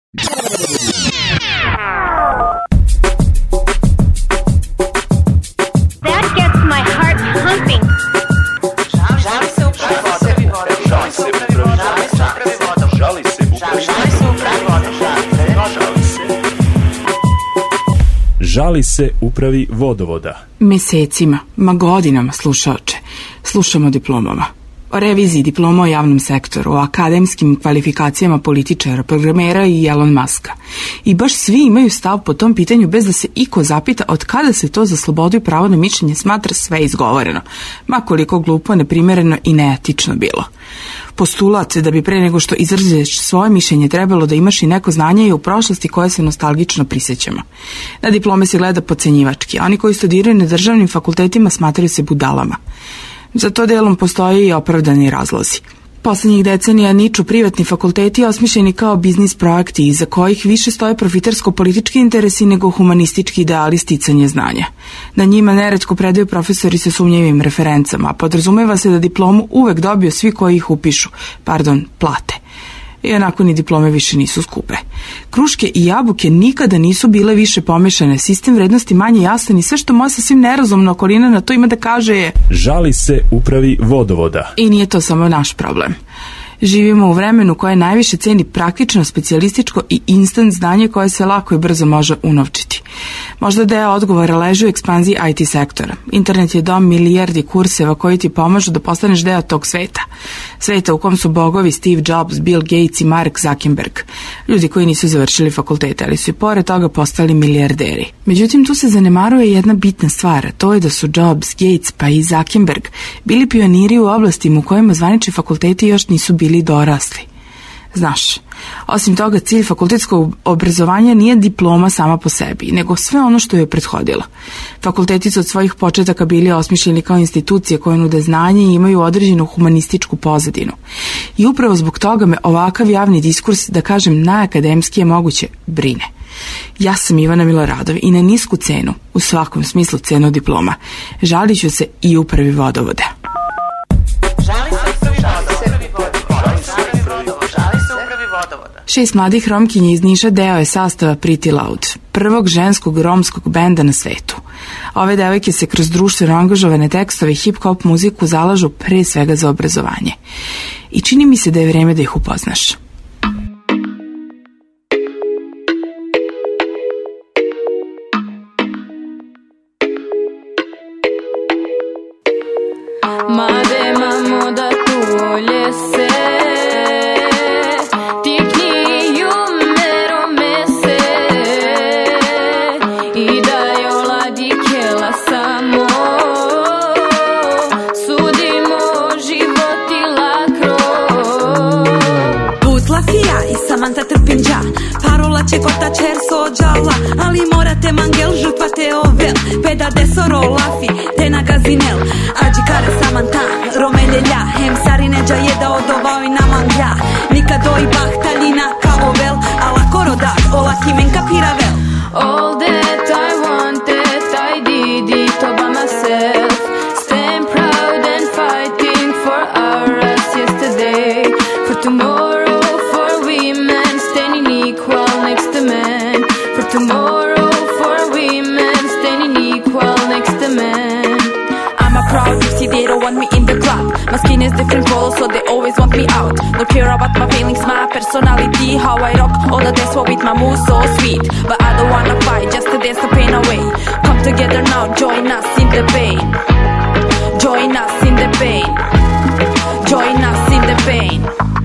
Žali se upravi vodovoda. Mesecima, ma godinama, slušaoče, slušamo o diplomama. O reviziji diploma o javnom sektoru, o akademskim kvalifikacijama političara, programera i Elon Muska. I baš svi imaju stav po tom pitanju bez da se iko zapita od kada se to za slobodu i pravo na mišljenje smatra sve izgovoreno, ma koliko glupo, neprimereno i neetično bilo. Postulat da bi pre nego što izrazeš svoje mišljenje trebalo da imaš i neko znanje i u prošlosti koje se nostalgično prisjećamo. Na diplome se gleda podcenjivački, a oni koji studiraju na državnim fakultetima smatraju se budalama. Za to delom postoje i opravdani razlozi. Poslednjih decenija niču privatni fakulteti osmišljeni kao biznis projekti iza kojih više stoje profitarsko-politički interesi nego humanistički ideali sticanja znanja. Na njima neretko predaju profesori sa sumnjivim referencama, a podrazumeva se da diplomu uvek dobiju svi koji ih upišu, plate. I onako ni diplome više nisu skupe. Kruške i jabuke nikada nisu bile više pomešane, sistem vrednosti manje jasan i sve što može sasvim nerazumno okolina na to ima da kaže je žali se upravi vodovoda. I nije to samo naš problem. Živimo u vremenu koje najviše ceni praktično, specijalističko i instant znanje koje se lako i brzo može unovčiti. Možda deo odgovora leži u ekspanziji IT sektora. Internet je dom milijardi kurseva koji ti pomažu da postaneš deo tog sveta. Sveta u kom su bogovi Steve Jobs, Bill Gates i Mark Zuckerberg. Ljudi koji nisu završili fakultete, ali su i pored toga postali milijarderi. Međutim, tu se zanemaruje jedna bitna stvar, a to je da su Jobs, Gates pa i Zuckerberg bili pioniri u oblastima u kojima zvanični fakulteti još nisu bili dorasli. Znaš, osim toga, cilj fakultetskog obrazovanja nije diploma sama po sebi, nego sve ono što je prethodilo. Fakulteti su od svojih početaka bili osmišljeni kao institucije koje nude znanje i imaju određenu humanističku pozadinu. I upravo zbog toga me ovakav javni diskurs, da kažem najakademskije moguće, brine. Ja sam Ivana Miloradov i na nisku cenu, u svakom smislu cenu diploma, žalit ću se i upravi vodovoda. Šest mladih Romkinja iz Niša deo je sastava Pretty Loud, prvog ženskog romskog benda na svetu. Ove devojke se kroz društveno angažovane tekstove i hip-hop muziku zalažu pre svega za obrazovanje. I čini mi se da je vreme da ih upoznaš. Čekota čerso džala, ali morate mangel, žrtva te ovel, peda desoro lafi, te na gazinel, ađi kara samanta, romeljelja, hem sarineđa jeda odovao i na manglja, nikado i bahtaljina kao vel, ala korodak, ola kimen kapiravel. All that I wanted, I did it all by myself, stand proud and fighting for our rights yesterday, for tomorrow, for women, standing equal next to men, for tomorrow, for women, standing equal next to men. I'm a proud gypsy, they don't want me in the club. My skin is different color, so they always want me out. Don't care about my feelings, my personality, how I rock all the dance floor with my moves so sweet. But I don't wanna fight, just to dance the pain away. Come together now, join us in the pain. Join us in the pain. Join us in the pain.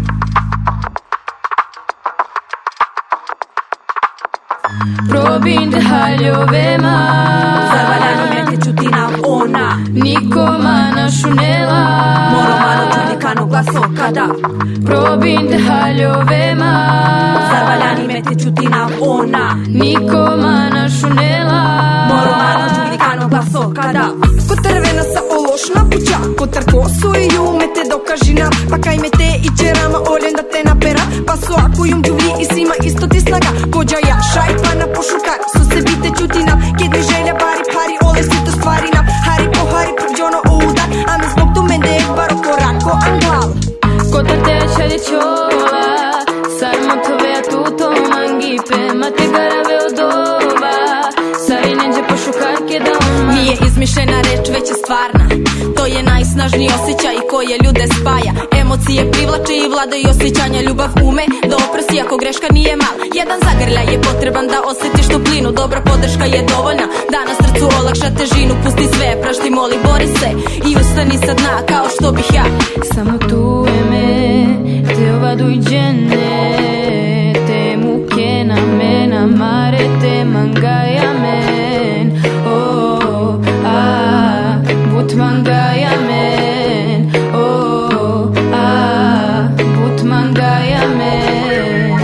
Probin haljovema, Zavaljano mete čutina ona, niko mana šunela, moro mano čudikano glaso kada. Probin haljovema, Zavaljani mete čutina ona, niko mana šunela, moro mano čudikano glaso kada. Kotrvena sa ološna puća, kotar kosu i ju mete do kažina, pa kaj mete i čerama oljen da te napera, pa su ako jum džuvli i svima isto ti snaga, kođa ja šajpana pošukar, su se bite čutina, ked mi želja bari pari, ole si to stvarina, hari po hari pravđono udar, a me zbog tu mende baro korako anglal. Kotar te šalje čola, sarmo tove a tuto mangi. spremate garave od ova. Sari neđe pošukarke da on Nije izmišljena reč, već je stvarna. To je najsnažniji osjećaj koje ljude spaja. Emocije privlače i vladaju osjećanja. Ljubav ume da oprosti ako greška nije mala. Jedan zagrljaj je potreban da osjetiš toplinu. Dobra podrška je dovoljna da na srcu olakša težinu. Pusti sve, prašti, moli, bori se i ustani sa dna kao što bih ja. Samo tu je me, te ovadu i džene, te muke na mena, mare te mangaja men. Oh, ah, but mangaja men. Oh, ah, but mangaja men.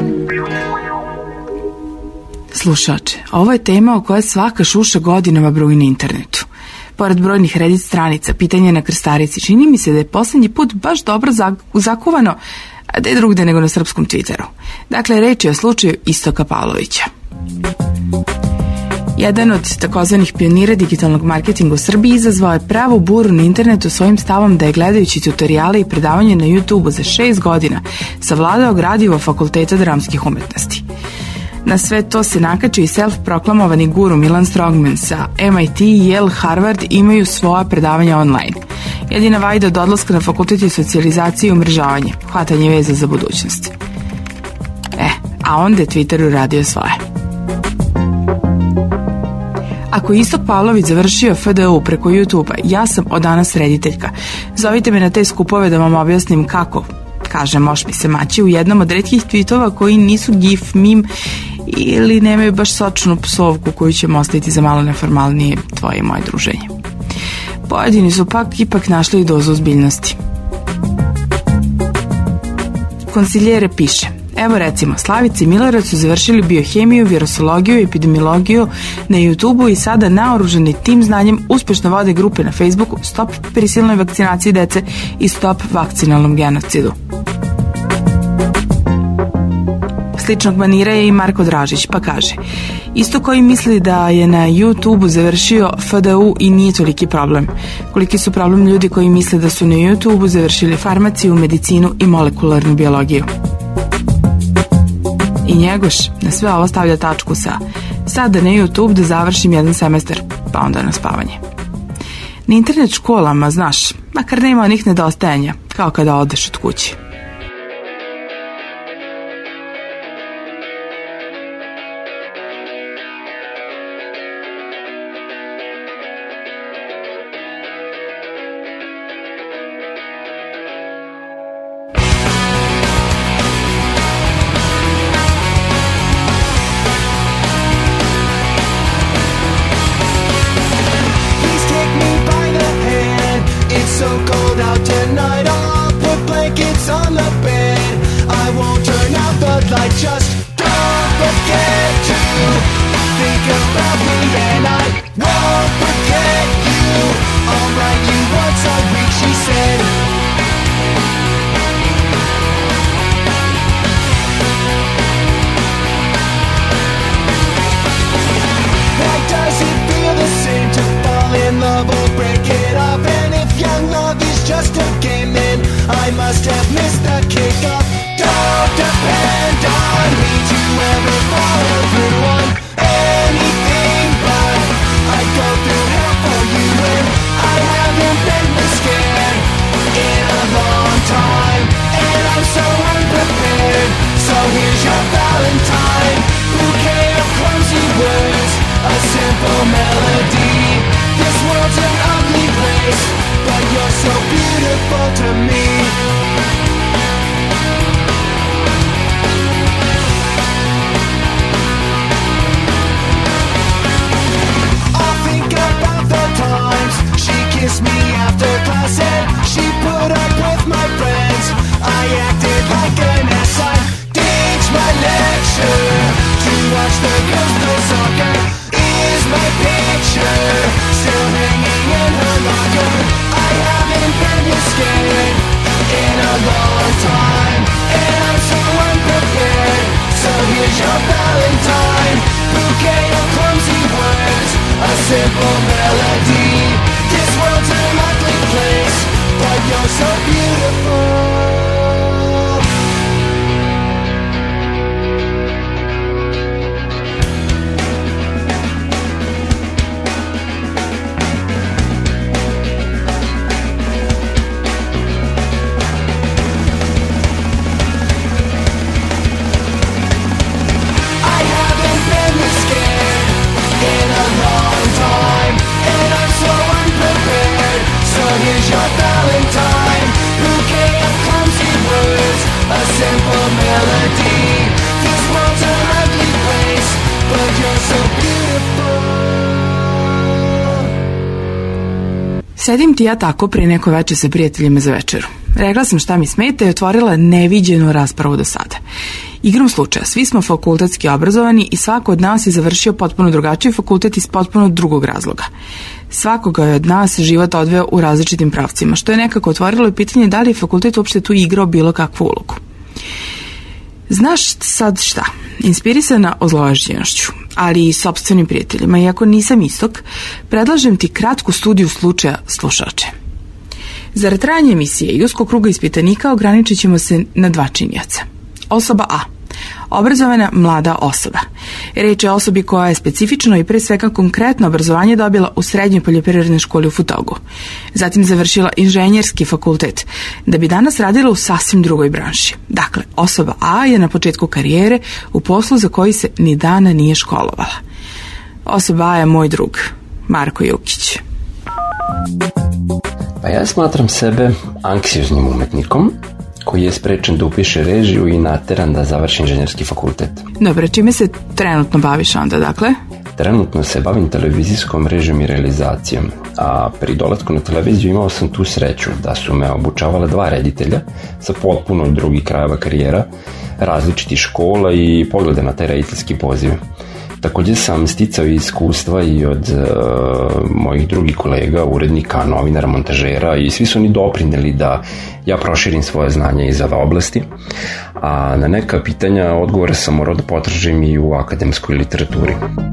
Slušače, ovo je tema o kojoj svaka šuša godinama bruji na internetu. Pored brojnih Reddit stranica, pitanja na krstarici, čini mi se da je posljednji put baš dobro zakuvano, a da je drugde nego na srpskom Twitteru. Dakle, reč je o slučaju Istoka Pavlovića. Jedan od takozvanih pionira digitalnog marketinga u Srbiji izazvao je pravu buru na internetu svojim stavom da je gledajući tutoriale i predavanje na YouTube-u za 6 godina savladao gradivo Fakulteta dramskih umetnosti. Na sve to se nakačio i self-proklamovani guru Milan Strongman sa MIT, Yale, Harvard imaju svoja predavanja online. Jedina vajda od odlaska na fakultet je socijalizacija i umrežavanje, hvatanje veza za budućnost. A onda je Twitter uradio svoje. Ako je Istok Pavlović završio FDU preko YouTube-a, ja sam od danas rediteljka. Zovite me na te skupove da vam objasnim kako. Kaže, moš mi se maći u jednom od retkih tweetova koji nisu gif, mim ili nemaju baš sočnu psovku koju ćemo ostaviti za malo neformalnije tvoje i moje druženje. Pojedini su ipak našli dozu ozbiljnosti. Konsiljere piše: evo recimo, Slavica i Milorad su završili biohemiju, virusologiju i epidemiologiju na YouTube-u i sada naoružani tim znanjem uspešno vode grupe na Facebooku Stop prisilnoj vakcinaciji dece i Stop vakcinalnom genocidu. Sličnog manira je i Marko Dražić, pa kaže: isto koji misli da je na YouTube-u završio FDU i nije toliki problem. Koliki su problem ljudi koji misle da su na YouTube-u završili farmaciju, medicinu i molekularnu biologiju. I Njegoš na sve ovo stavlja tačku sa: sada na YouTube da završim jedan semestar, pa onda na spavanje. Na internet školama, znaš, makar nema onih nedostajanja, kao kada odeš od kuće. Sedim ti ja tako pre neko veče sa prijateljima za večeru. Rekla sam šta mi smeta i otvorila neviđenu raspravu do sada. Igrom slučaja, svi smo fakultetski obrazovani i svako od nas je završio potpuno drugačiji fakultet iz potpuno drugog razloga. Svakoga je od nas život odveo u različitim pravcima, što je nekako otvorilo i pitanje da li je fakultet uopšte tu igrao bilo kakvu ulogu. Znaš sad šta? Inspirisana ozlojeđenošću, ali i sopstvenim prijateljima, iako nisam istok, predlažem ti kratku studiju slučaja, slušače. Zarad trajanja emisije i uskog kruga ispitanika ograničit ćemo se na 2 činioca. Osoba A. Obrazovana mlada osoba. Reč je o osobi koja je specifično i pre svega konkretno obrazovanje dobila u srednjoj poljoprivrednoj školi u Futogu. Zatim završila inženjerski fakultet, da bi danas radila u sasvim drugoj branši. Dakle, osoba A je na početku karijere u poslu za koji se ni dana nije školovala. Osoba A je moj drug, Marko Jukić. Pa ja smatram sebe anksioznim umetnikom koji je sprečen da upiše režiju i nateran da završi inženjerski fakultet. Dobro, čime se trenutno baviš onda, dakle? Trenutno se bavim televizijskom režijom i realizacijom, a pri dolasku na televiziju imao sam tu sreću da su me obučavala 2 reditelja sa potpuno drugih krajeva karijera, različitih škola i pogleda na taj rediteljski poziv. Također sam sticao iskustva i od mojih drugih kolega, urednika, novinara, montažera i svi su oni doprineli da ja proširim svoje znanje iz ove oblasti, a na neka pitanja odgovore sam morao da potražim i u akademskoj literaturi.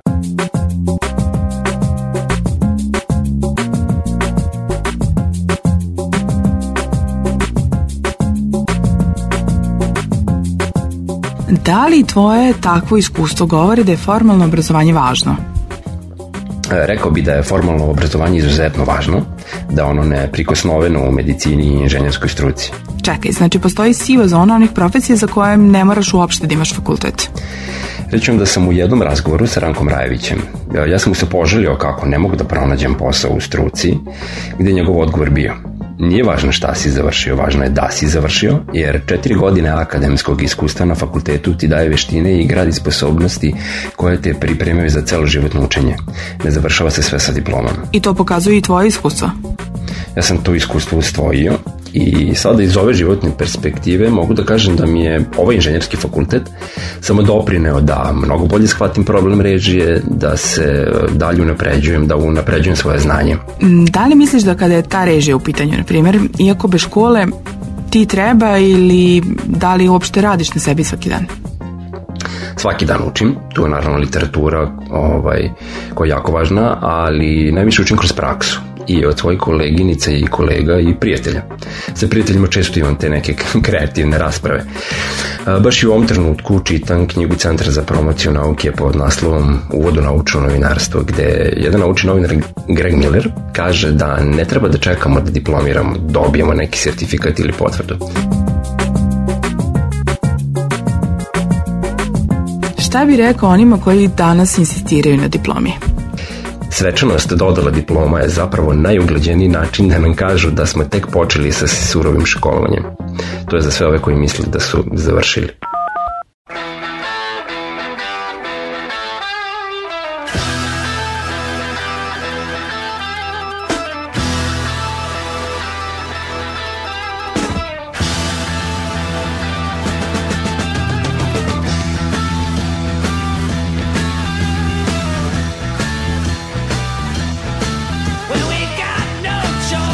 Da li tvoje takvo iskustvo govori da je formalno obrazovanje važno? Rekao bi da je formalno obrazovanje izuzetno važno, da ono ne prikosnoveno u medicini i inženjerskoj struci. Čekaj, znači postoji siva zona onih profesija za koje ne moraš uopšte da imaš fakultet? Reći vam da sam u jednom razgovoru sa Rankom Rajevićem. Ja sam mu se poželio kako ne mogu da pronađem posao u struci, gde je njegov odgovor bio: nije važno šta si završio, važno je da si završio, jer 4 godine akademskog iskustva na fakultetu ti daje veštine i gradi sposobnosti koje te pripremaju za celoživotno učenje. Ne završava se sve sa diplomom. I to pokazuje i tvoje iskustvo? Ja sam to iskustvo usvojio i sada iz ove životne perspektive mogu da kažem da mi je ovaj inženjerski fakultet samo doprineo da mnogo bolje shvatim problem režije, da se dalje unapređujem, da unapređujem svoje znanje. Da li misliš da kada je ta režija u pitanju, na primjer, iako bez škole ti treba, ili da li uopšte radiš na sebi svaki dan? Svaki dan učim, tu je naravno literatura koja je jako važna, ali najviše učim kroz praksu i od svojih koleginica i kolega i prijatelja. Sa prijateljima često imam te neke kreativne rasprave. Baš i u ovom trenutku čitam knjigu Centra za promociju nauke pod naslovom Uvod u naučno novinarstvo, gde jedan naučni novinar Greg Miller kaže da ne treba da čekamo da diplomiramo, dobijemo neki sertifikat ili potvrdu. Šta bi rekao onima koji danas insistiraju na diplomi? Svečanost dodala diploma je zapravo najuglađeniji način da nam kažu da smo tek počeli sa surovim školovanjem. To je za sve ove koji misle da su završili.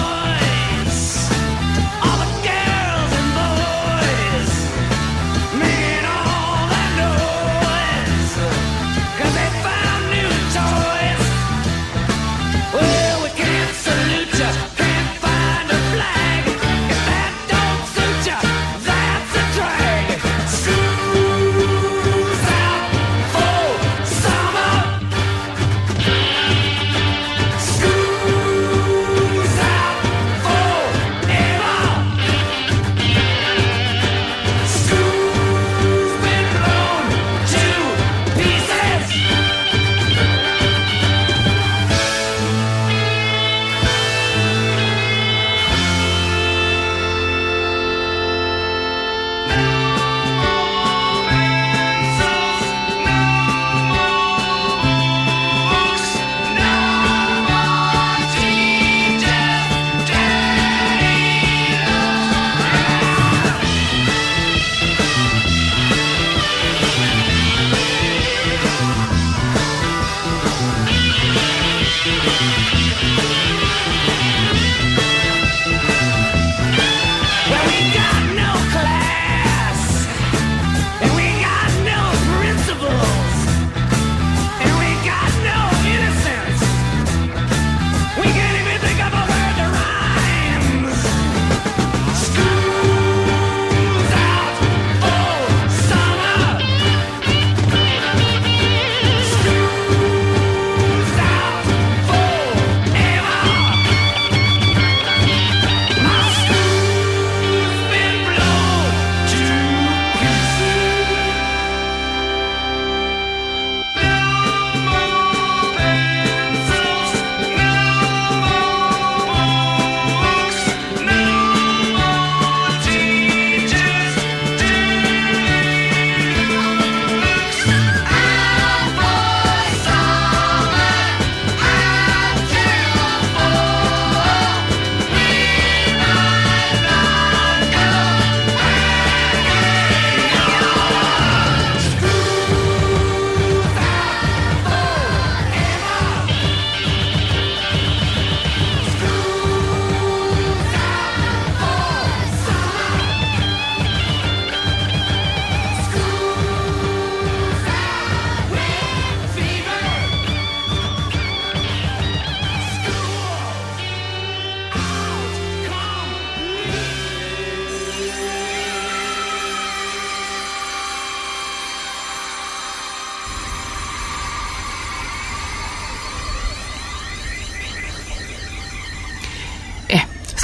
Me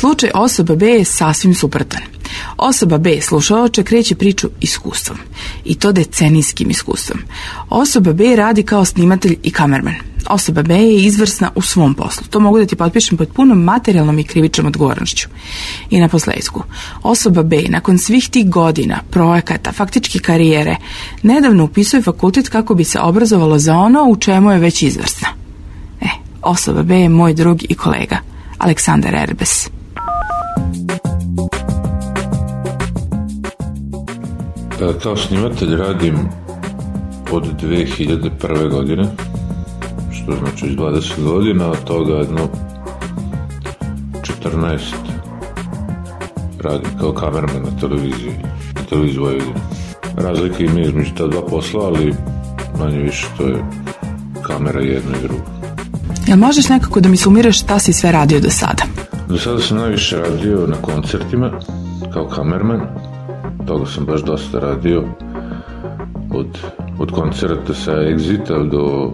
Slučaj osoba B je sasvim suprotan. Osoba B, slušaoče, kreće priču iskustvom. I to decenijskim iskustvom. Osoba B radi kao snimatelj i kamerman. Osoba B je izvrsna u svom poslu. To mogu da ti potpišem pod punom materijalnom i krivičnom odgovornošću. I na posledku, osoba B, nakon svih tih godina, projekata, faktički karijere, nedavno upisuje fakultet kako bi se obrazovalo za ono u čemu je već izvrsna. Osoba B je moj drug i kolega, Aleksandar Erbes. Kao snimatelj radim od 2001. godine, što znači 20 godina, od toga jedno 14 radim kao kamerman na televiziji Vojvodine. Razlika ima između ta dva posla, ali manje više to je kamera jedno i drugo. Jel možeš nekako da mi sumiraš šta si sve radio do sada? Do sada sam najviše radio na koncertima kao kamerman. Toga sam baš dosta radio. Od koncerta sa Exita do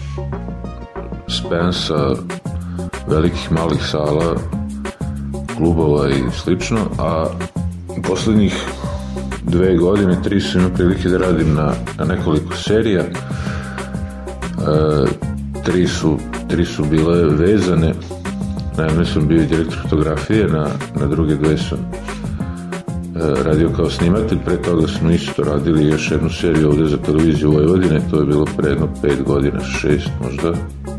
Spensa, velikih malih sala, klubova i slično. A poslednjih 2 godine, 3 sam imao prilike da radim na nekoliko serija. 3 su bile vezane. Na jednoj sam bio direktor fotografije, na druge 2 sam radio kao snimatelj. Pre toga smo isto radili još jednu seriju ovde za televiziju Vojvodine, to je bilo pre jedno 5 godina, 6 možda.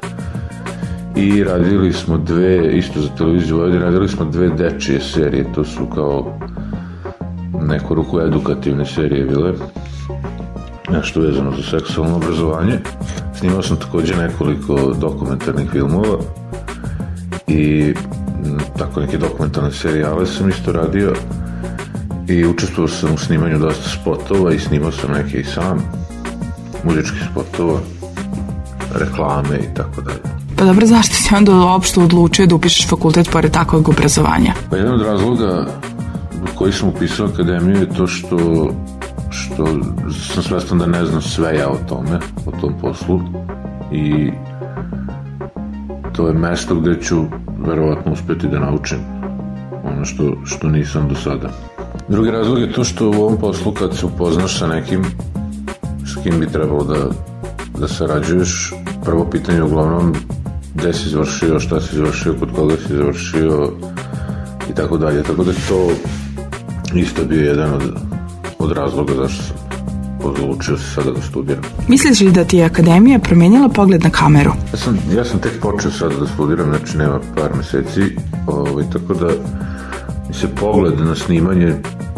I radili smo 2, isto za televiziju Vojvodine, radili smo 2 dečije serije, to su kao neku ruku edukativne serije bile, nešto vezano za seksualno obrazovanje. Snimao sam takođe nekoliko dokumentarnih filmova i tako neke dokumentarne serijale sam isto radio i učestvovao sam u snimanju dosta spotova i snimao sam neke i sam, muzičkih spotova, reklame i tako dalje. Pa dobro, zašto si onda uopšte odlučio da upišeš fakultet pored takvog obrazovanja? Pa jedan od razloga koji sam upisao akademiju je to što sam svestan da ne znam sve ja o tom poslu i to je mesto gde ću verovatno uspeti da naučim ono što nisam do sada. Drugi razlog je to što u ovom poslu kad se upoznaš sa nekim s kim bi trebalo da sarađuješ, prvo pitanje je uglavnom gde si završio, šta si završio, kod koga si završio i tako dalje. Tako da to isto bio jedan od razloga zašto sam odlučio se sada da studiram. Misliš li da ti je akademija promenila pogled na kameru? Ja sam tek počeo sada da studiram, znači nema par meseci, tako da mi se pogled na snimanje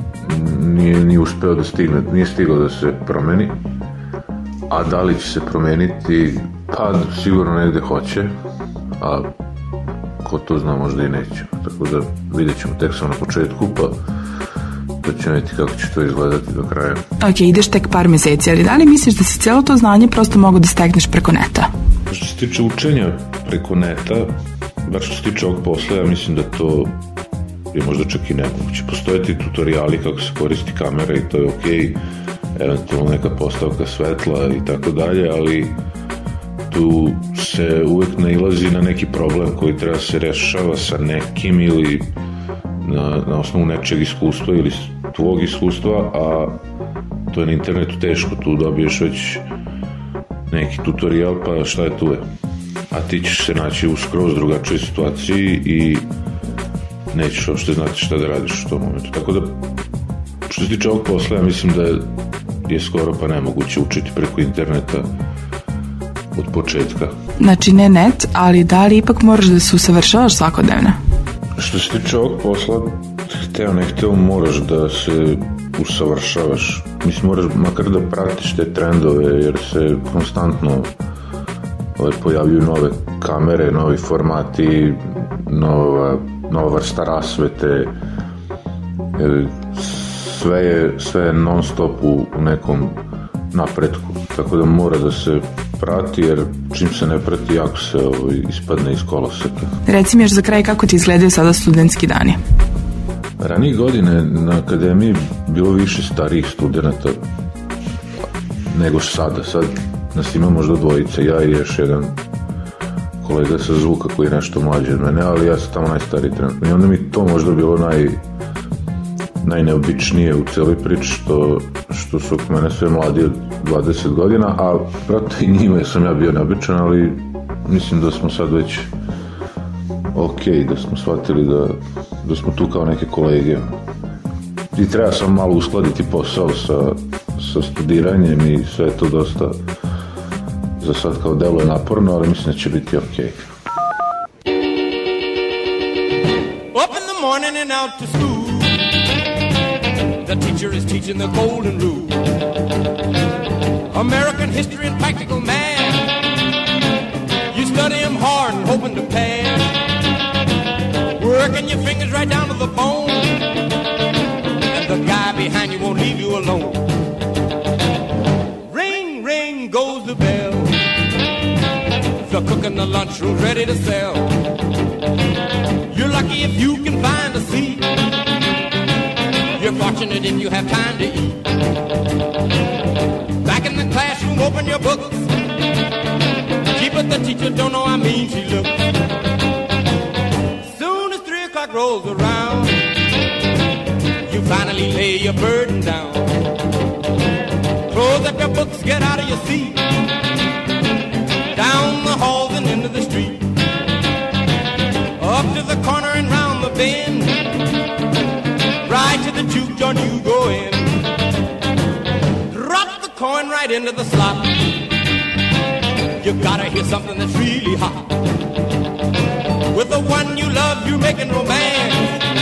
nije uspeo da stigne, nije stigao da se promeni, a da li će se promeniti, pa sigurno negde hoće, a ko to zna možda i neće, tako da vidjet ćemo, tek sam na početku, pa da ćemo vidjeti kako će to izgledati do kraja. Ok, ideš tek par meseci, ali da li misliš da si celo to znanje prosto mogu da stekneš preko neta? Što se tiče učenja preko neta, bar što se tiče ovog posla, ja mislim da to je možda čak i nemoguće. Postoje ti tutoriali kako se koristi kamera i to je okej, eventualno neka postavka svetla i tako dalje, ali tu se uvek nailazi na neki problem koji treba se rešava sa nekim ili na osnovu nečeg iskustva ili tvog iskustva, a to je na internetu teško, tu dobiješ već neki tutorial, pa šta je tu je. A ti ćeš se naći u skroz drugačoj situaciji i nećeš uopšte znati šta da radiš u tom momentu. Tako da, što se tiče ovog posla, ja mislim da je skoro pa nemoguće učiti preko interneta od početka. Znači ne net, ali da li ipak moraš da se usavršavaš svakodnevno? Što se tiče ovog posla, hteo ne hteo, moraš da se usavršavaš. Mislim, moraš makar da pratiš te trendove, jer se konstantno pojavljuju nove kamere, novi formati, nova vrsta rasvete, sve je non stop u nekom napretku, tako da mora da se prati, jer čim se ne prati jako se ispadne iz koloseka. Reci mi još za kraj kako ti izgledaju sada studentski dani? Ranije godine na akademiji bilo više starijih studenta nego sada. Sad nas ima možda dvojica, ja i još jedan kolega sa zvuka koji je nešto mlađi od mene, ali ja sam tamo najstariji trenutno. I onda mi to možda bilo najneobičnije u cijeloj priči što su oko mene sve mladi od 20 godina, a vratno i njima sam ja bio neobičan, ali mislim da smo sad već da smo shvatili da smo tu kao neke kolege. I treba sam malo uskladiti posao sa studiranjem i sve je to dosta za sad kao deluje naporno, ali mislim da će biti okej. Up in the morning and out to school. The teacher is teaching the golden rule. American history and practical math. You study them hard and hoping to pass. Working your fingers right down to the bone. And the guy behind you won't leave you alone. Ring, ring goes the bell. The cook in the lunchroom's ready to sell. You're lucky if you can find a seat. You're fortunate if you have time to eat. Back in the classroom, open your books. Gee, but the teacher don't know how mean she looks. Soon as 3 o'clock rolls around, you finally lay your burden down. Close up your books, get out of your seat. Down the halls and into the street. Up to the corner and round the bend. Right to the juke joint you go in. Drop the coin right into the slot. You gotta hear something that's really hot. With the one you love, you're making romance.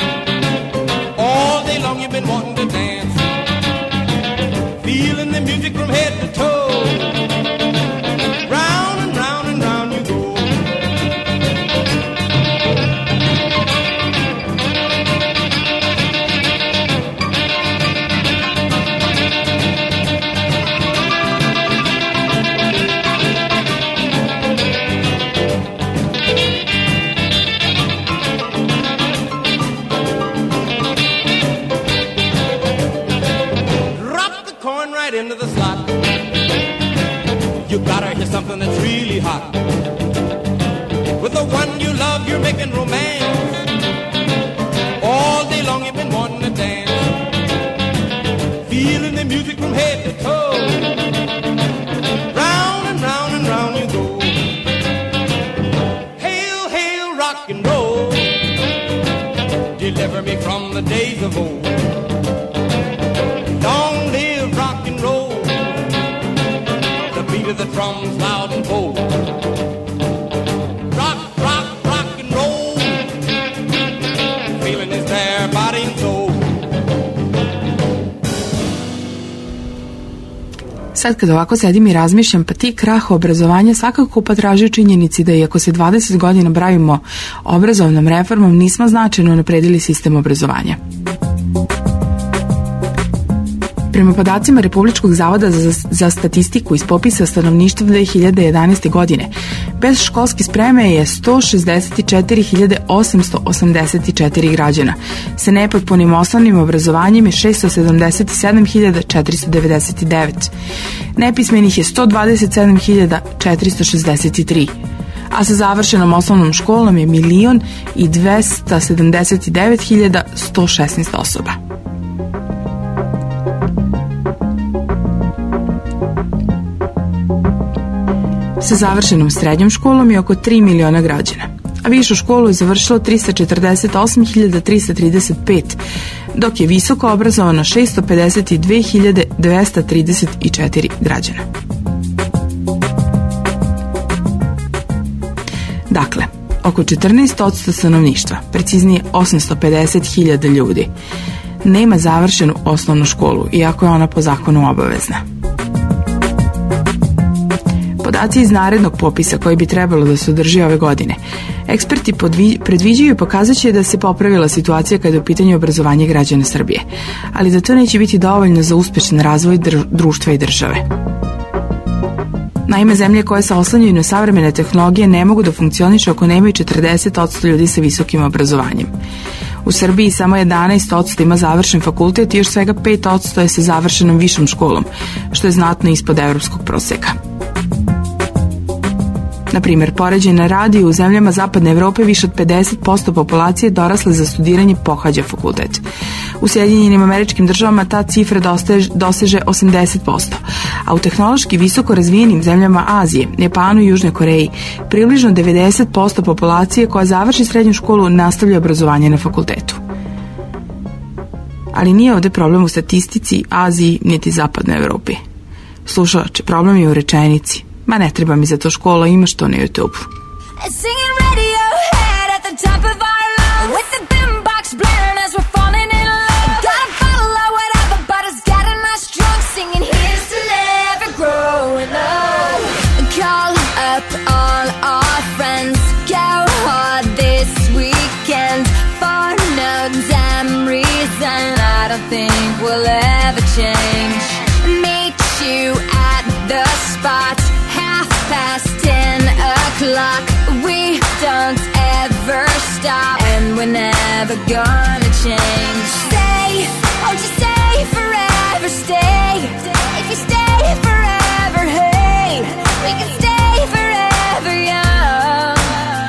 All day long you've been wanting to dance. Feeling the music from head to toe. Round and round and round you go. Into the slot. You gotta hear something that's really hot. With the one you love, you're making romance. All day long you've been wanting to dance. Feeling the music from head to toe. Round and round and round you go. Hail, hail, rock and roll. Deliver me from the days of old. Long live rock and roll. The beat of the drums loud and bold. Rock, rock, rock and roll. Feeling is there, body and soul. Sad kad ovako sedim i razmišljam, pa ti krah obrazovanja svakako potražuje činjenici da iako se 20 godina bavimo obrazovnom reformom, nismo značajno unapredili sistem obrazovanja. Prema podacima Republičkog zavoda za statistiku iz popisa stanovništva 2011. godine, bez školske spreme je 164.884 građana. Sa nepotpunim osnovnim obrazovanjem je 677.499. Nepismenih je 127.463. A sa završenom osnovnom školom je 1.279.116 osoba. Sa završenom srednjom školom je oko 3 miliona građana, a višu školu je završilo 348.335, dok je visoko obrazovano 652.234 građana. Dakle, oko 14% stanovništva, preciznije 850.000 ljudi, nema završenu osnovnu školu, iako je ona po zakonu obavezna. Podaci iz narednog popisa koji bi trebalo da se održi ove godine, eksperti predviđaju i pokazat će da se popravila situacija kada je u pitanju obrazovanje građana Srbije, ali da to neće biti dovoljno za uspešan razvoj društva i države. Naime, zemlje koje se oslanjaju na savremene tehnologije ne mogu da funkcionišu ako nemaju 40% ljudi sa visokim obrazovanjem. U Srbiji samo 11% ima završen fakultet i još svega 5% je sa završenom višom školom, što je znatno ispod evropskog proseka. Na primjer, poređenje radi u zemljama Zapadne Evrope više od 50% populacije dorasle za studiranje pohađa fakultet. U Sjedinjenim Američkim Državama ta cifra doseže 80%, a u tehnološki visoko razvijenim zemljama Azije, Japanu i Južnoj Koreji približno 90% populacije koja završi srednju školu nastavlja obrazovanje na fakultetu. Ali nije ovde problem u statistici, Aziji, niti Zapadnoj Evropi. Slušalače, problem je u rečenici. Ma ne treba mi za to škola, imaš to na YouTube. Think will ever change. Meet you at the spot 10:30. We don't ever stop, and we're never gonna change. Stay, won't you stay forever? Stay, if you stay forever, hey, we can stay forever young.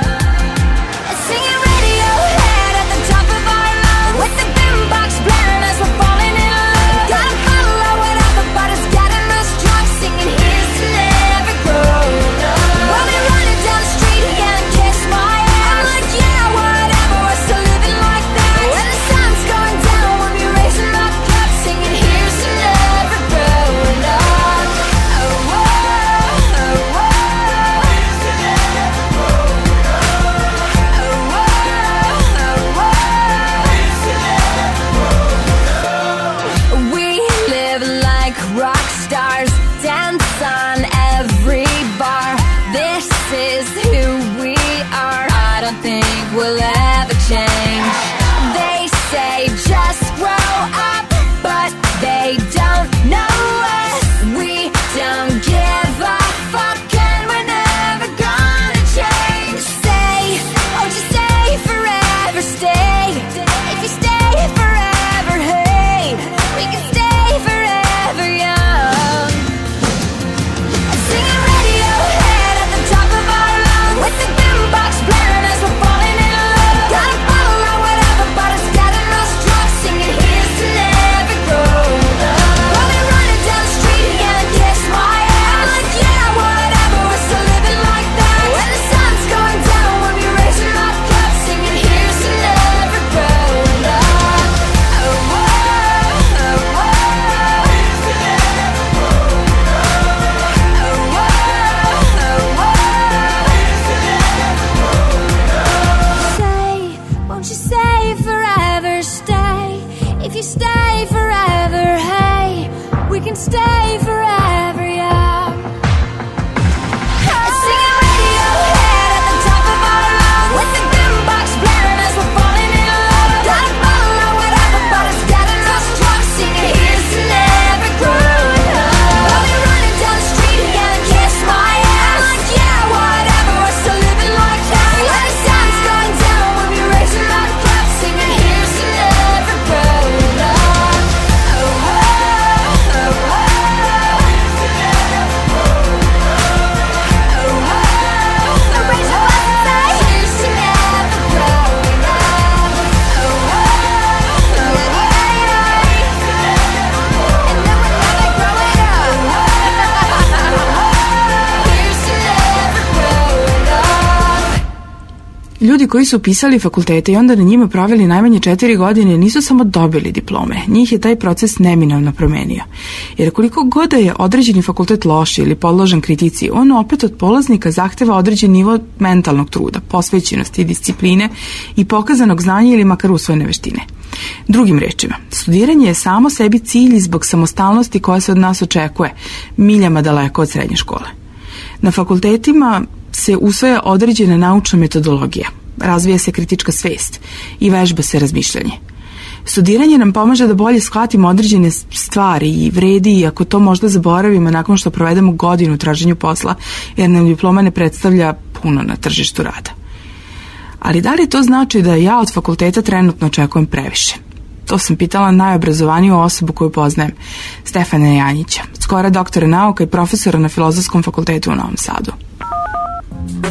Singing Radiohead at the top of our lungs, with the boombox blaring as we're falling in love. Gotta follow whatever, but it's getting us drunk, singing here's to never growing up. We'll be running down the street again and kiss my ass. I'm like, yeah, whatever, we're still living like that. When the sun's going down, we'll be raising our cups, singing here's to never growing up. Oh, whoa, oh, whoa. Here's to never growing up. Oh, whoa, oh, whoa. Here's to never growing up. We live like rock stars, dance on every bar. This is who we are. I don't think we'll ever change. They say just grow up, but they don't know us. We don't give a fuck, and we're never gonna change. Stay, won't you stay forever? Stay, if you stay forever, hey, we can stay forever young. Singing Radiohead at the top of our lungs, with the boombox blaring as we're falling in love. Gotta follow whatever, but it's getting us drunk, singing here's to never growing up. We'll be running down the street again and kiss my ass. I'm like, yeah, whatever, we're still living like that. When the sun's going down, we'll be raising our cups, singing here's to never growing up. Oh, whoa, oh, whoa. Here's to never growing up. Oh, whoa, oh, whoa. Here's to never growing up. Say, won't you stay forever? Stay, if you stay forever, hey, we can stay forever, yeah. Singing Radiohead at the top of our lungs, with the boombox blaring as we're falling in love. Gotta follow whatever, but it's getting us drunk, singing here's to never growing up. We'll be running down the street again and kiss my ass. I'm like, yeah, whatever, we're still living like that. When the sun's going down, we'll be raising our cups, singing here's to never growing up. Oh, whoa, oh, whoa. Here's to never growing up. Oh, whoa, raise your glass and say here's to never growing up. Oh, whoa, oh, hey, and then we're never growing up. Here's to never growing up. Ljudi koji su upisali fakultete i onda na njima proveli najmanje 4 godine nisu samo dobili diplome, njih je taj proces neminovno promenio. Jer koliko god da je određeni fakultet loš ili podložen kritici, on opet od polaznika zahteva određen nivo mentalnog truda, posvećenosti, discipline i pokazanog znanja ili makar usvojene veštine. Drugim rečima, studiranje je samo sebi cilj i zbog samostalnosti koja se od nas očekuje, miljama daleko od srednje škole. Na fakultetima se usvaja određena naučna metodologija, razvija se kritička svest i vežba se razmišljanje. Studiranje nam pomaže da bolje shvatimo određene stvari i vredi, ako to možda zaboravimo nakon što provedemo godinu u traženju posla, jer nam diploma ne predstavlja puno na tržištu rada. Ali da li to znači da ja od fakulteta trenutno očekujem previše? To sam pitala najobrazovaniju osobu koju poznajem, Stefana Janjića, skoro doktora nauka i profesora na Filozofskom fakultetu u Novom Sadu.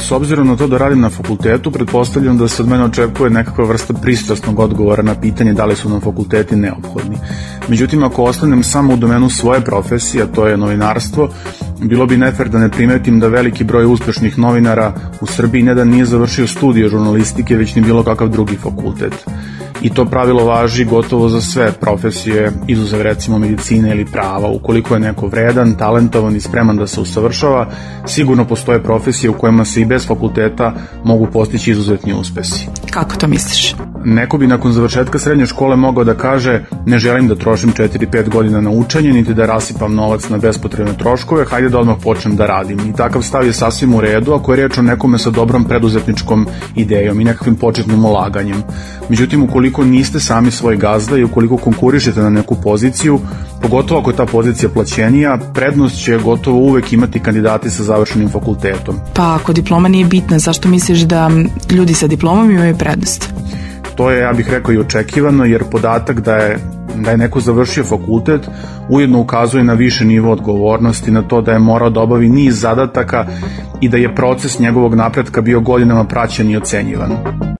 S obzirom na to da radim na fakultetu, pretpostavljam da se od mene očekuje nekakva vrsta pristrasnog odgovora na pitanje da li su nam fakulteti neophodni. Međutim, ako ostanem samo u domenu svoje profesije, a to je novinarstvo, bilo bi nefer da ne primetim da veliki broj uspešnih novinara u Srbiji ne da nije završio studije žurnalistike, već ni bilo kakav drugi fakultet. I to pravilo važi gotovo za sve profesije, izuzev recimo medicine ili prava. Ukoliko je neko vredan, talentovan i spreman da se usavršava, sigurno postoje profesije u kojima se i bez fakulteta mogu postići izuzetni uspesi. Kako to misliš? Neko bi nakon završetka srednje škole mogao da kaže ne želim da trošim 4-5 godina na učenje, niti da rasipam novac na bespotrebne troškove, hajde da odmah počnem da radim. I takav stav je sasvim u redu ako je reč o nekome sa dobrom preduzetničkom idejom i nekakvim početnim ulaganjem. Međutim, ukoliko niste sami svoj gazda i ukoliko konkurišete na neku poziciju, pogotovo ako je ta pozicija plaćenija, prednost će gotovo uvek imati kandidati sa završenim fakultetom. Pa ako diploma nije bitna, zašto misliš da ljudi sa diplomom imaju prednost? To je, ja bih rekao, i očekivano, jer podatak da je neko završio fakultet ujedno ukazuje na više nivo odgovornosti, na to da je morao da obavi niz zadataka i da je proces njegovog napretka bio godinama praćen i ocenjivan.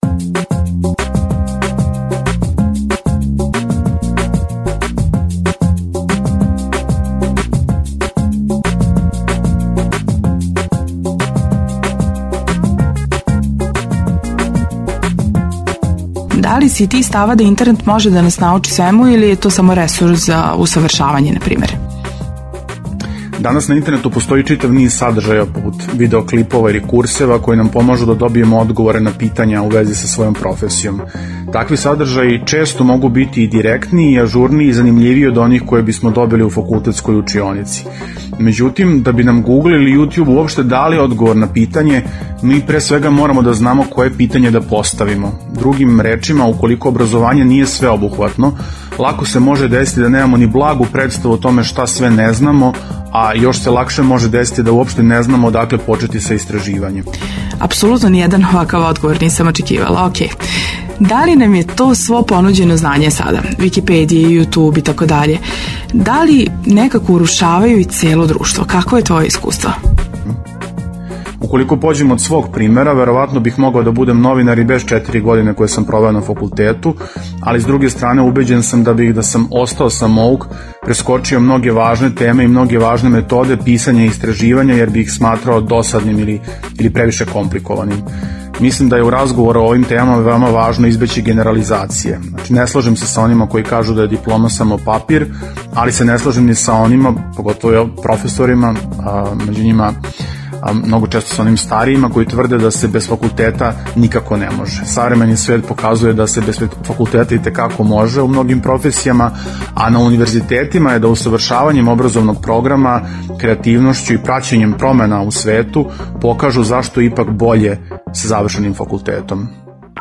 Da li si ti stava da internet može da nas nauči svemu ili je to samo resurs za usavršavanje, na primjer? Danas na internetu postoji čitav niz sadržaja poput videoklipova ili kurseva koji nam pomažu da dobijemo odgovore na pitanja u vezi sa svojom profesijom. Takvi sadržaji često mogu biti i direktniji i ažurniji i zanimljiviji od onih koje bismo dobili u fakultetskoj učionici. Međutim, da bi nam Google ili YouTube uopšte dali odgovor na pitanje, mi pre svega moramo da znamo koje pitanje da postavimo. Drugim rečima, ukoliko obrazovanje nije sveobuhvatno, lako se može desiti da nemamo ni blagu predstavu o tome šta sve ne znamo, a još se lakše može desiti da uopšte ne znamo odakle početi sa istraživanjem. Apsolutno nijedan ovakav odgovor nisam očekivala, ok. Da li nam je to svo ponuđeno znanje sada, Wikipedia, YouTube i tako dalje, da li nekako urušavaju i celo društvo? Kako je tvoje iskustvo? Ukoliko pođem od svog primjera, verovatno bih mogao da budem novinar i bez 4 godine koje sam proveo na fakultetu, ali s druge strane ubeđen sam da sam ostao samouk, preskočio mnoge važne teme i mnoge važne metode pisanja i istraživanja jer bih ih smatrao dosadnim ili previše komplikovanim. Mislim da je u razgovoru o ovim temama veoma važno izbeći generalizacije. Znači, ne slažem se sa onima koji kažu da je diploma samo papir, ali se ne slažem ni sa onima, pogotovo profesorima, među njima mnogo često sa onim starijima koji tvrde da se bez fakulteta nikako ne može. Savremeni svet pokazuje da se bez fakulteta i tekako može u mnogim profesijama, a na univerzitetima je da usavršavanjem obrazovnog programa, kreativnošću i praćenjem promena u svetu pokažu zašto je ipak bolje sa završenim fakultetom.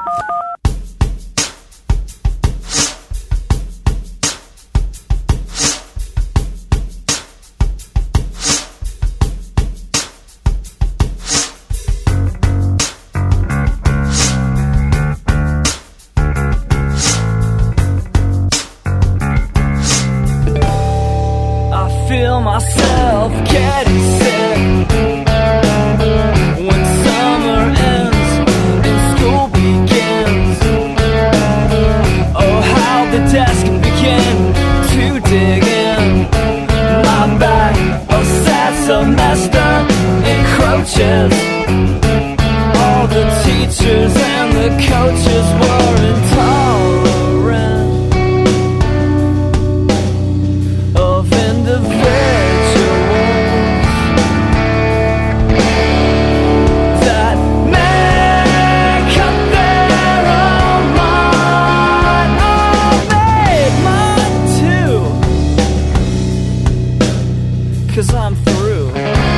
Myself getting sick when summer ends and school begins. Oh, how the desk began to dig in my back. A sad semester encroaches. All the teachers and the coaches were intolerant of individuals. Cause I'm through.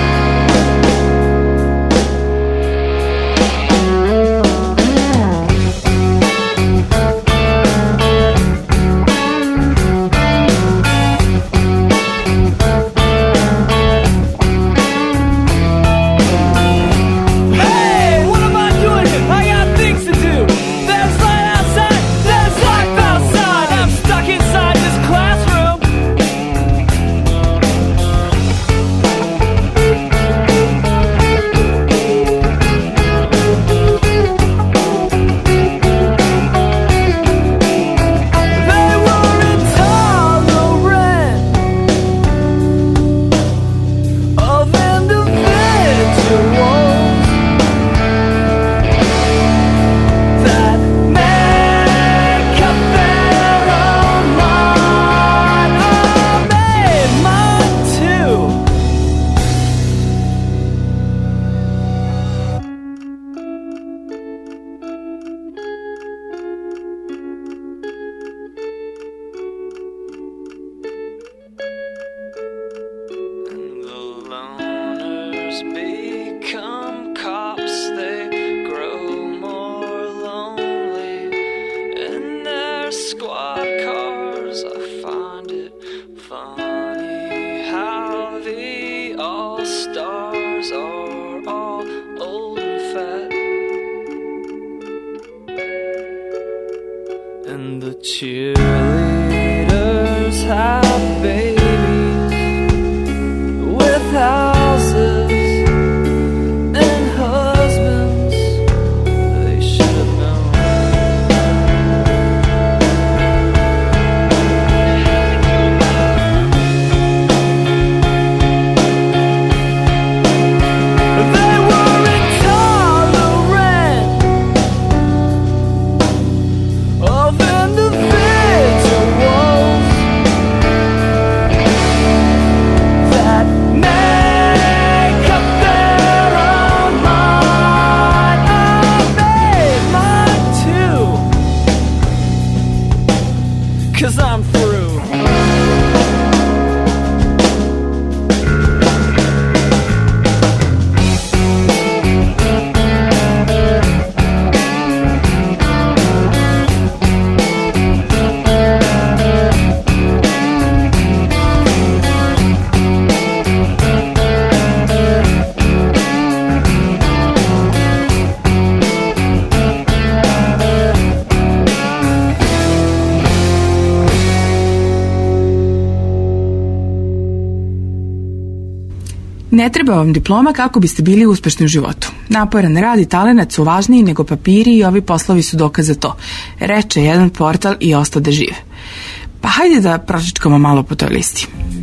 Hey, what am I doing here? I got things to do. There's light outside, there's life outside. I'm stuck inside this classroom. cheerleaders have babies with houses and husbands they should have known. They were intolerant of individuals that make up their own mind. I made mine too, 'cause I'm through. Ne treba vam diploma kako biste bili uspešni u životu. Naporan rad i talenat su važniji nego papiri i ovi poslovi su dokaz za to. Reče jedan portal i ostao da žive. Pa hajde da pročičkamo malo po toj listi.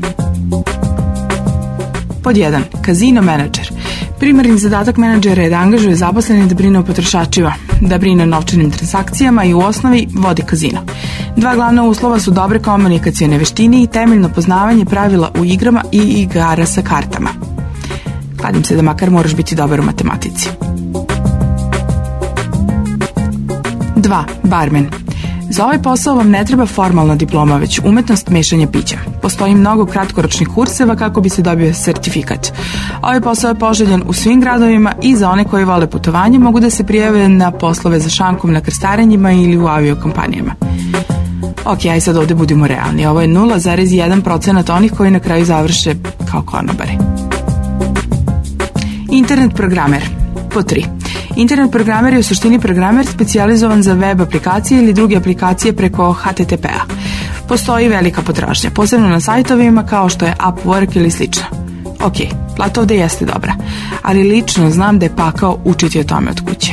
Pod 1. Kazino menadžer. Primarni zadatak menadžera je da angažuje zaposlene da brine o potrošačima, da brine o novčanim transakcijama i u osnovi vodi kazino. 2 glavna uslova su dobre komunikacione veštine i temeljno poznavanje pravila u igrama i igara sa kartama. Kladim se da makar moraš biti dobar u matematici. 2. Barmen. Za ovaj posao vam ne treba formalna diploma, već umetnost mešanja pića. Postoji mnogo kratkoročnih kurseva kako bi se dobio sertifikat. Ovaj posao je poželjan u svim gradovima i za one koji vole putovanje mogu da se prijave na poslove za šankom na krstarenjima ili u aviokompanijama. Ok, aj sad ovde budimo realni. Ovo je 0,1% onih koji na kraju završe kao konobari. Internet programer. Pod 3. Internet programer je u suštini programer specijalizovan za web aplikacije ili druge aplikacije preko HTTP-a. Postoji velika potražnja, posebno na sajtovima kao što je Upwork ili slično. Ok, plata ovde jeste dobra, ali lično znam da je pakao učiti o tome od kuće.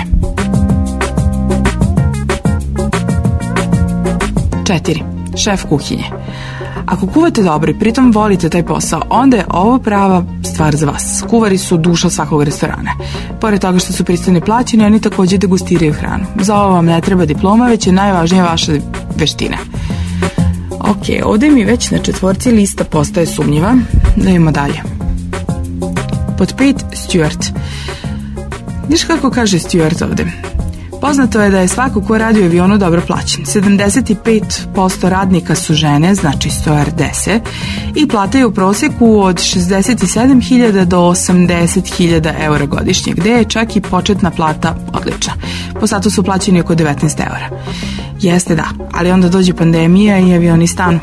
4. Šef kuhinje. Ako kuvate dobro i pritom volite taj posao, onda je ovo prava stvar za vas. Kuvari su duša svakog restorana. Pored toga što su pristojno plaćeni, oni takođe degustiraju hranu. Za ovo vam ne treba diploma, već je najvažnija vaša veština. Ok, ovde mi već na 4. lista postaje sumnjiva. Da idemo dalje. Pod 5. Steward. Viš kako kaže steward ovde? Poznato je da je svako ko radi u avionu dobro plaćen. 75% radnika su žene, znači stewardese, i plata je u prosjeku od 67.000 do 80.000 eura godišnje, gde je čak i početna plata odlična. Po satu su plaćeni oko 19 eura. Jeste da, ali onda dođe pandemija i avioni stanu.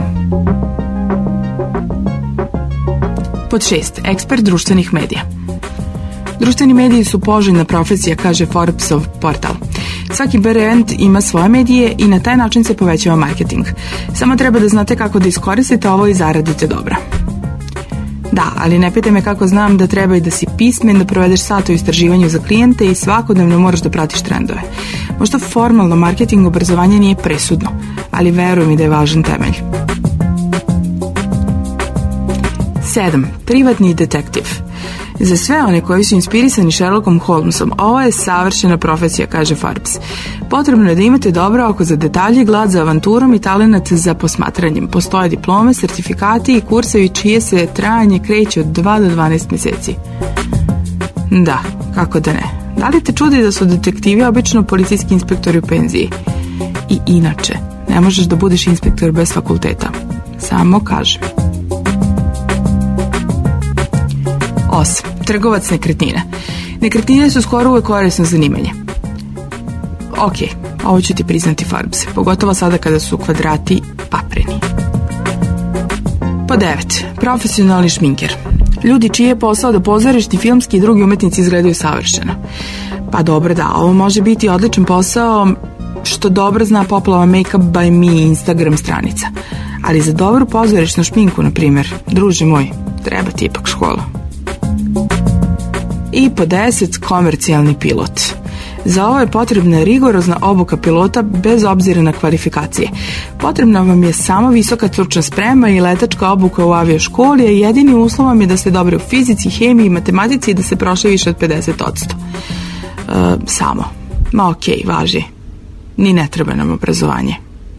Pod 6. Ekspert društvenih medija. Društveni mediji su poželjna profesija, kaže Forbesov portal. Svaki brand ima svoje medije i na taj način se povećava marketing. Samo treba da znate kako da iskoristite ovo i zaradite dobro. Da, ali ne pitaj me kako znam da treba i da si pismen, da provedeš sat u istraživanju za klijente i svakodnevno moraš da pratiš trendove. Možda formalno marketing obrazovanje nije presudno, ali veruj mi da je važan temelj. 7. Privatni detektiv. Za sve one koji su inspirisani Sherlockom Holmesom, ovo je savršena profesija, kaže Forbes. Potrebno je da imate dobro oko za detalje, glad za avanturom i talenat za posmatranjem. Postoje diplome, sertifikati i kursevi čije se trajanje kreće od 2 do 12 meseci. Da, kako da ne. Da li te čudi da su detektivi obično policijski inspektori u penziji? I inače, ne možeš da budeš inspektor bez fakulteta. Samo kažem. 8. Trgovac nekretnina. Nekretnine su skoro uvek korisno zanimanje. Ok, ovo ću ti priznati, Forbes, pogotovo sada kada su kvadrati papreni. Po 9. Profesionalni šminker. Ljudi čiji je posao da pozorišni, filmski i drugi umetnici izgledaju savršeno. Pa dobro, da, ovo može biti odličan posao što dobro zna poplava Makeup by Me Instagram stranica. Ali za dobru pozorišnu šminku, na primjer, druže moj, treba ti ipak škola. I po 10, komercijalni pilot. Za ovo je potrebna rigorozna obuka pilota bez obzira na kvalifikacije. Potrebna vam je samo visoka stručna sprema i letačka obuka u avioškoli, a jedini uslov vam je da ste dobri u fizici, hemiji i matematici i da se prošli više od 50%. Samo. Ma okej, važi. Ni ne treba nam obrazovanje.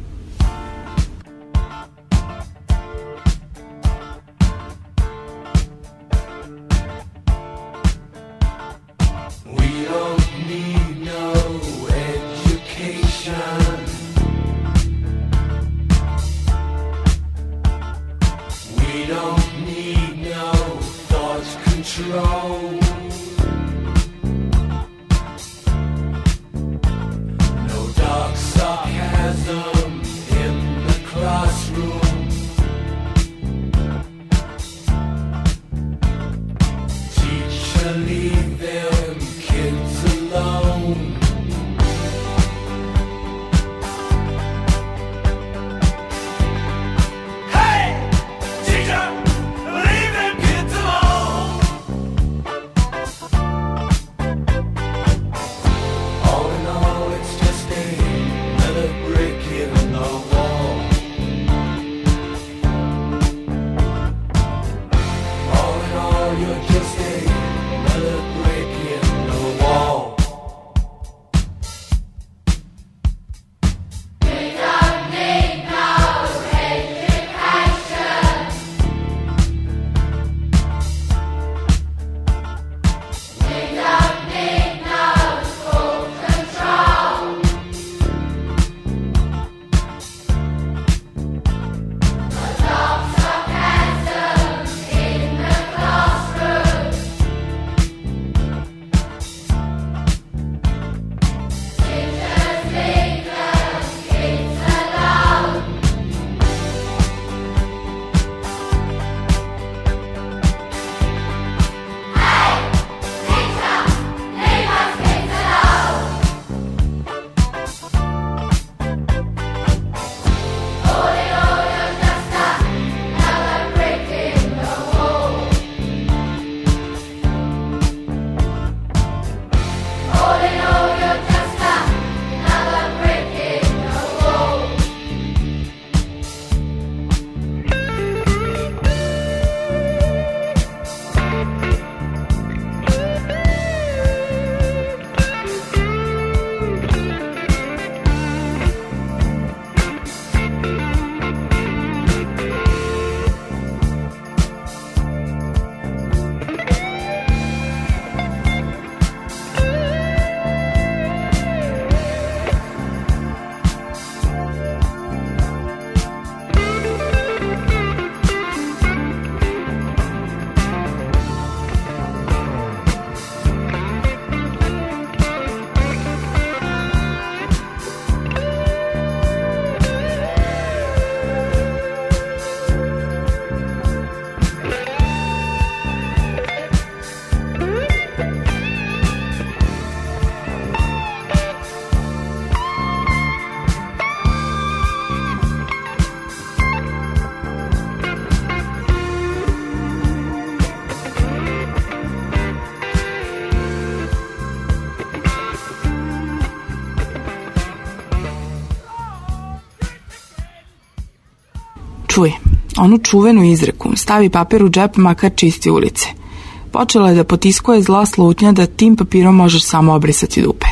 Čuj, onu čuvenu izreku, stavi papir u džep, makar čisti ulice. Počela je da potiskuje zla slutnja da tim papirom možeš samo obrisati dupe.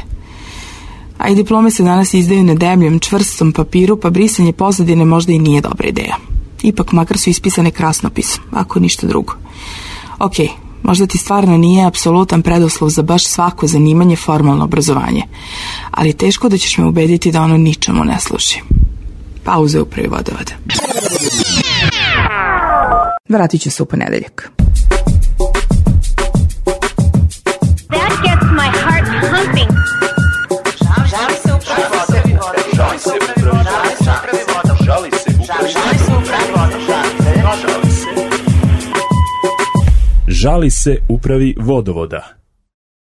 A i diplome se danas izdaju na debljem, čvrstom papiru, pa brisanje pozadine možda i nije dobra ideja. Ipak, makar su ispisane krasnopisom, ako ništa drugo. Okej, možda ti stvarno nije apsolutan preduslov za baš svako zanimanje formalno obrazovanje, ali teško da ćeš me ubediti da ono ničemu ne služi. Pauze u prvi vodovoda. Vratit ću se u ponedeljak. That gets my heart pumping. Žali se upravi vodovoda.